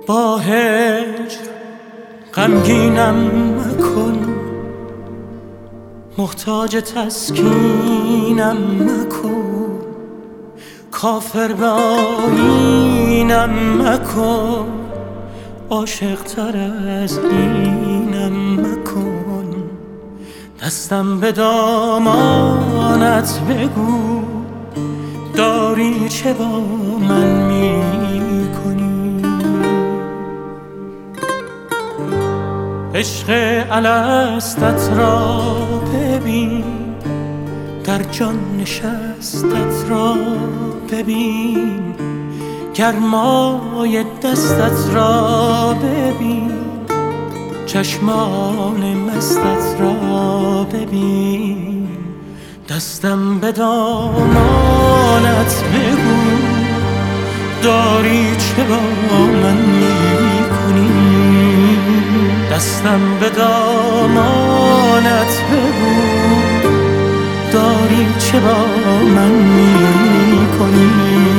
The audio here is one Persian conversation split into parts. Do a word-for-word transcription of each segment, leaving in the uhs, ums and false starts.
با هجر غمگینم مکن، محتاج تسکینم مکن، کافر به آیینم مکن، عاشق تر از اینم مکن. دستم به دامانت بگو، داری چه با من میکنی؟ عشق الستت را ببین، در جان نشستت را ببین، گرمای دستت را ببین، چشمان مستت را ببین. دستم به دامانت بگو، داری چه با من میکنی؟ دستم به دامانت بگو، داری چه با من میکنی؟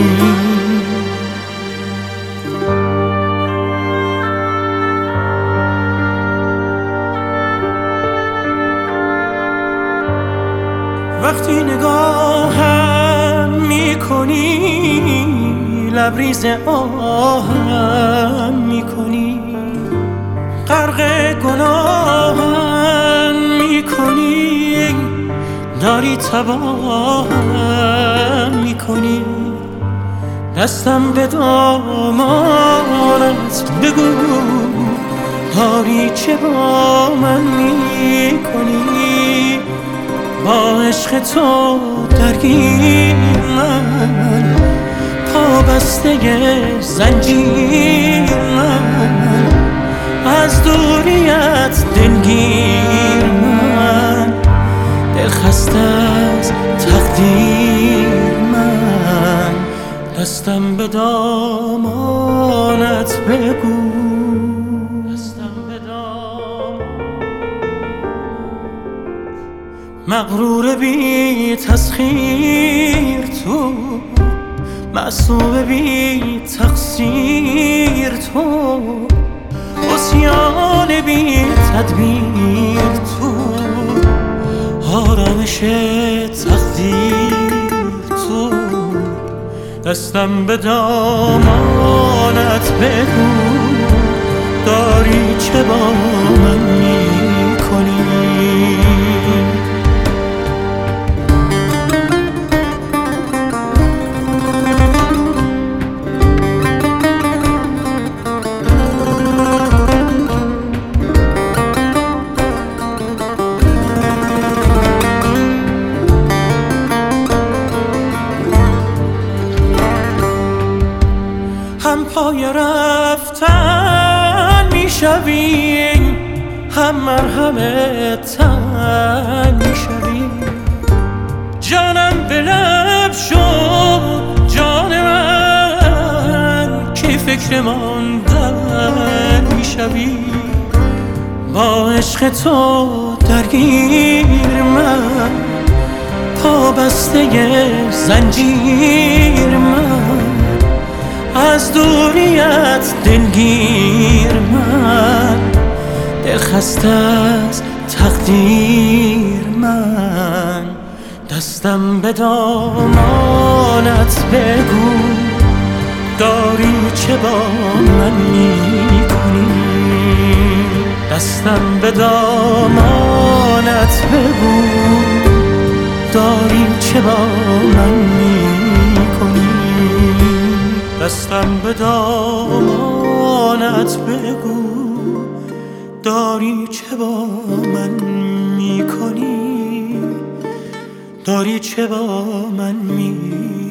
وقتی نگاهم میکنی، لبریز آهم میکنی، غرق گناهم میکنی، داری تباهم میکنی. دستم به دامانت بگو، داری چه با من میکنی؟ با عشق تو درگیر من، پابسته زنجیر من، از دوریت دلگیر من، دلخسته از تقدیر من. دستم به دامانت بگو، مغرور بی تسخیر تو، معصوم بی تقصیر تو، عصیان بی تدبیر تو، آرامش تقدیر تو. دستم به دامانت بگو، داری چه با من میکنی؟ هم پای رفتن میشوی، هم مرهم تن میشوی، جانم به لب شد جان من، که فکر ماندن میشوی. با عشق تو درگیر من، پابسته زنجیر من، از دوریت دلگیر من، دلخسته از تقدیر من. دستم به دامانت بگو، داری چه با من میکنی؟ دستم به دامانت بگو، داری چه با من میکنی؟ دستم به دامانت بگو، داری چه با من میکنی؟ داری چه با من میکنی؟